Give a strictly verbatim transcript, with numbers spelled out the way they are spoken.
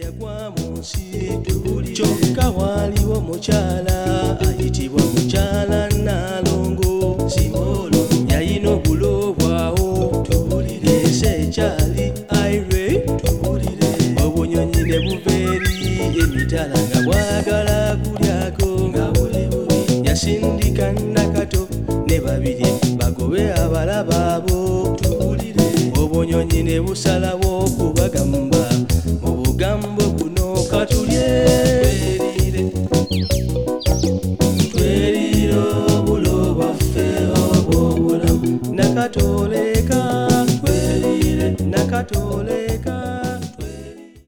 yagwa mu nsi kyokka waliwo mukyala ayitibwa mukyala Nalongo Simolo yayina obuloobwawo ensi ekyali aire obunyonyi ne buva eri emitala nga bwagala kulyako yasindika Nakato ne babiri bagobe abalaba abo obunyonyi ne busalawo okubagamba mu bugambo buno katulye.